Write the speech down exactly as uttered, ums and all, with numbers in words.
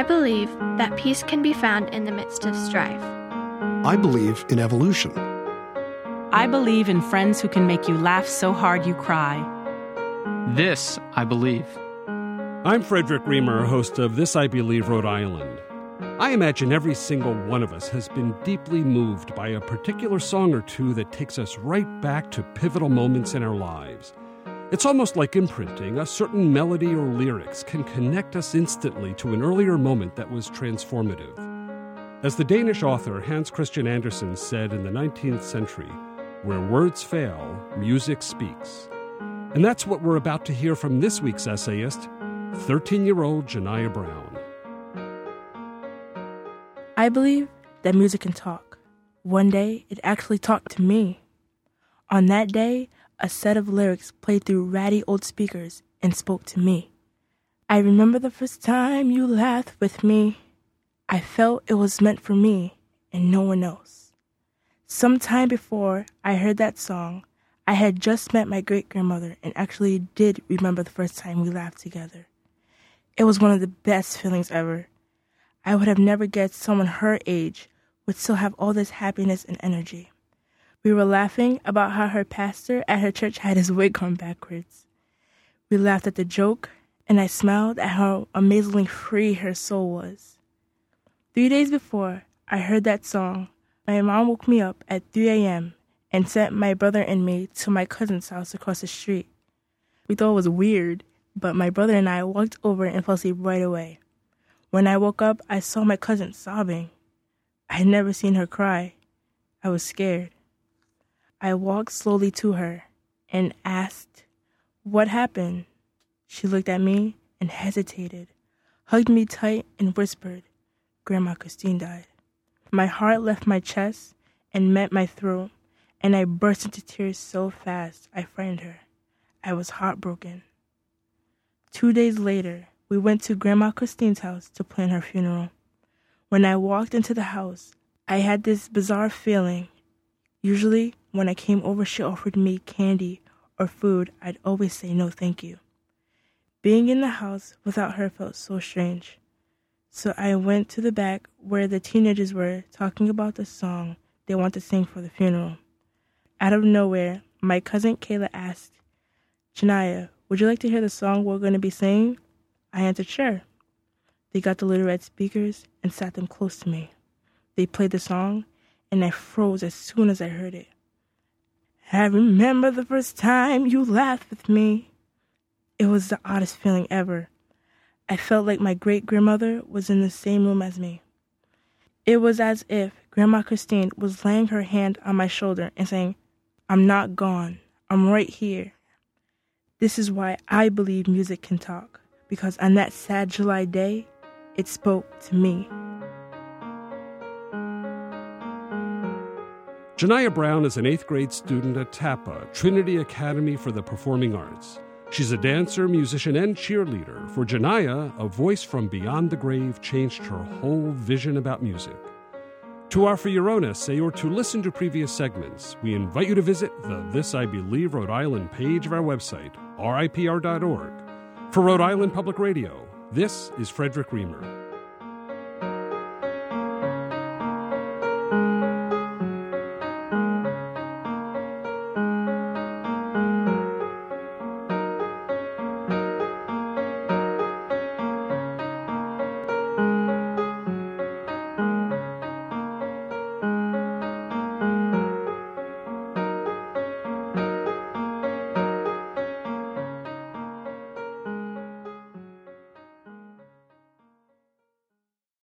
I believe that peace can be found in the midst of strife. I believe in evolution. I believe in friends who can make you laugh so hard you cry. This I believe. I'm Frederick Reamer, host of This I Believe Rhode Island. I imagine every single one of us has been deeply moved by a particular song or two that takes us right back to pivotal moments in our lives. It's almost like imprinting. A certain melody or lyrics can connect us instantly to an earlier moment that was transformative. As the Danish author Hans Christian Andersen said in the nineteenth century, where words fail, music speaks. And that's what we're about to hear from this week's essayist, thirteen-year-old Janiah Brown. I believe that music can talk. One day, it actually talked to me. On that day, a set of lyrics played through ratty old speakers and spoke to me. I remember the first time you laughed with me. I felt it was meant for me and no one else. Sometime before I heard that song, I had just met my great-grandmother and actually did remember the first time we laughed together. It was one of the best feelings ever. I would have never guessed someone her age would still have all this happiness and energy. We were laughing about how her pastor at her church had his wig on backwards. We laughed at the joke, and I smiled at how amazingly free her soul was. Three days before I heard that song, my mom woke me up at three a.m. and sent my brother and me to my cousin's house across the street. We thought it was weird, but my brother and I walked over and fell asleep right away. When I woke up, I saw my cousin sobbing. I had never seen her cry. I was scared. I walked slowly to her and asked, "What happened?" She looked at me and hesitated, hugged me tight and whispered, "Grandma Christine died." My heart left my chest and met my throat, and I burst into tears so fast I frightened her. I was heartbroken. Two days later, we went to Grandma Christine's house to plan her funeral. When I walked into the house, I had this bizarre feeling. Usually, when I came over, she offered me candy or food. I'd always say no thank you. Being in the house without her felt so strange. So I went to the back where the teenagers were talking about the song they want to sing for the funeral. Out of nowhere, my cousin Kayla asked, "Janiah, would you like to hear the song we're going to be singing?" I answered, "Sure." They got the little red speakers and sat them close to me. They played the song, and I froze as soon as I heard it. I remember the first time you laughed with me. It was the oddest feeling ever. I felt like my great-grandmother was in the same room as me. It was as if Grandma Christine was laying her hand on my shoulder and saying, "I'm not gone. I'm right here." This is why I believe music can talk, because on that sad July day, it spoke to me. Janiah Brown is an eighth grade student at TAPA, Trinity Academy for the Performing Arts. She's a dancer, musician, and cheerleader. For Janiah, a voice from beyond the grave changed her whole vision about music. To offer your own essay or to listen to previous segments, we invite you to visit the This I Believe Rhode Island page of our website, R I P R dot org. For Rhode Island Public Radio, this is Frederick Reamer.